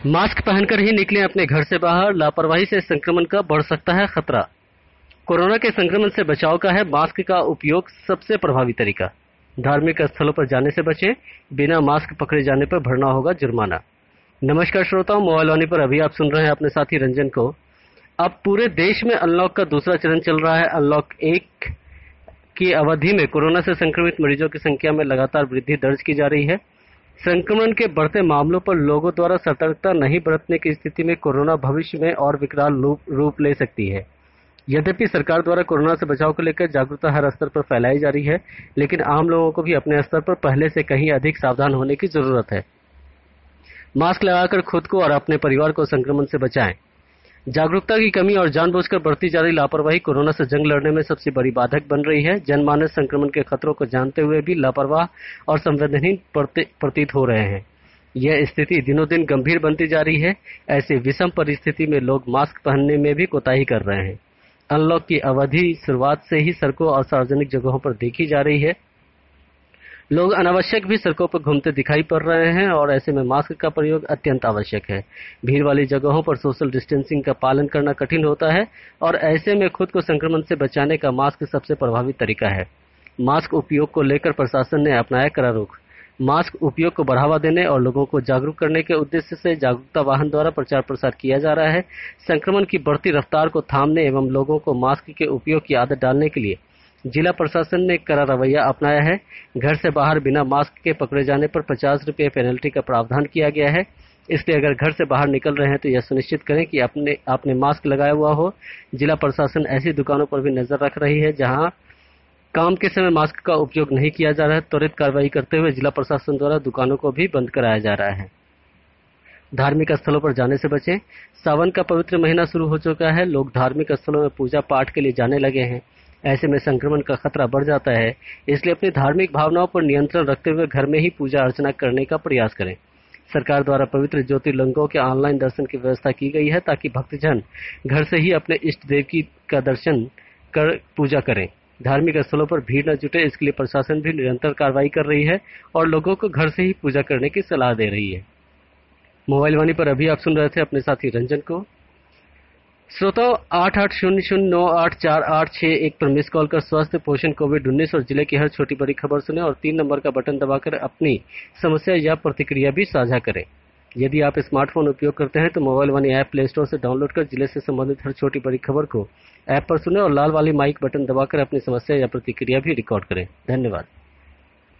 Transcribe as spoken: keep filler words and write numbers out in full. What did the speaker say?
Mask पहनकर ही निकलें अपने घर से बाहर, लापरवाही से संक्रमण का बढ़ सकता है खतरा। कोरोना के संक्रमण से बचाव का है मास्क का उपयोग सबसे प्रभावी तरीका। धार्मिक स्थलों पर जाने से बचें, बिना मास्क पकड़े जाने पर भरना होगा जुर्माना। नमस्कार श्रोताओं, मोबाइल वाणी पर अभी आप सुन रहे हैं अपने साथी रंजन को। अब पूरे देश में अनलॉक का दूसरा चरण चल रहा है। अनलॉक एक की अवधि में कोरोना से संक्रमित मरीजों की संख्या में लगातार वृद्धि दर्ज की जा रही है। संक्रमण के बढ़ते मामलों पर लोगों द्वारा सतर्कता नहीं बरतने की स्थिति में कोरोना भविष्य में और विकराल रूप ले सकती है। यद्यपि सरकार द्वारा कोरोना से बचाव को लेकर जागरूकता हर स्तर पर फैलाई जा रही है, लेकिन आम लोगों को भी अपने स्तर पर पहले से कहीं अधिक सावधान होने की जरूरत है। मास्क लगाकर खुद को और अपने परिवार को संक्रमण से बचाएं। जागरूकता की कमी और जानबूझकर बढ़ती जा रही लापरवाही कोरोना से जंग लड़ने में सबसे बड़ी बाधक बन रही है। जनमानस संक्रमण के खतरों को जानते हुए भी लापरवाह और संवेदनहीन प्रतीत हो रहे हैं। यह स्थिति दिनों दिन गंभीर बनती जा रही है। ऐसी विषम परिस्थिति में लोग मास्क पहनने में भी कोताही कर रहे हैं। अनलॉक की अवधि शुरुआत से ही सड़कों और सार्वजनिक जगहों पर देखी जा रही है। लोग अनावश्यक भी सड़कों पर घूमते दिखाई पड़ रहे हैं और ऐसे में मास्क का प्रयोग अत्यंत आवश्यक है। भीड़ वाली जगहों पर सोशल डिस्टेंसिंग का पालन करना कठिन होता है और ऐसे में खुद को संक्रमण से बचाने का मास्क सबसे प्रभावी तरीका है। मास्क उपयोग को लेकर प्रशासन ने अपनाया कड़ा रुख। मास्क उपयोग को बढ़ावा देने और लोगों को जागरूक करने के उद्देश्य से जागरूकता वाहन द्वारा प्रचार प्रसार किया जा रहा है। संक्रमण की बढ़ती रफ्तार को थामने एवं लोगों को मास्क के उपयोग की आदत डालने के लिए जिला प्रशासन ने कड़ा रवैया अपनाया है। घर से बाहर बिना मास्क के पकड़े जाने पर पचास रुपये पेनल्टी का प्रावधान किया गया है। इसलिए अगर घर से बाहर निकल रहे हैं तो यह सुनिश्चित करें कि अपने आपने मास्क लगाया हुआ हो। जिला प्रशासन ऐसी दुकानों पर भी नजर रख रही है जहां काम के समय मास्क का उपयोग नहीं किया जा रहा है। त्वरित कार्रवाई करते हुए जिला प्रशासन द्वारा दुकानों को भी बंद कराया जा रहा है। धार्मिक स्थलों पर जाने से बचें। सावन का पवित्र महीना शुरू हो चुका है। लोग धार्मिक स्थलों में पूजा पाठ के लिए जाने लगे हैं। ऐसे में संक्रमण का खतरा बढ़ जाता है। इसलिए अपनी धार्मिक भावनाओं पर नियंत्रण रखते हुए घर में ही पूजा अर्चना करने का प्रयास करें। सरकार द्वारा पवित्र ज्योतिर्लिंगों के ऑनलाइन दर्शन की व्यवस्था की गई है ताकि भक्तजन घर से ही अपने इष्ट देव की का दर्शन कर पूजा करें। धार्मिक स्थलों पर भीड़ न जुटे, इसके लिए प्रशासन भी निरंतर कार्रवाई कर रही है और लोगों को घर से ही पूजा करने की सलाह दे रही है। मोबाइल वाणी पर अभी आप सुन रहे थे अपने साथी रंजन को। श्रोताओं, आठ आठ शून्य शून्य नौ आठ चार आठ छह एक पर मिस कॉल कर स्वास्थ्य, पोषण, कोविड उन्नीस और जिले की हर छोटी बड़ी खबर सुने और तीन नंबर का बटन दबाकर अपनी समस्या या प्रतिक्रिया भी साझा करें। यदि आप स्मार्टफोन उपयोग करते हैं तो mobile Vaani app play store से डाउनलोड कर जिले से संबंधित हर छोटी बड़ी खबर को ऐप पर सुने और लाल वाली माइक बटन दबाकर अपनी समस्या या प्रतिक्रिया भी रिकॉर्ड करें। धन्यवाद।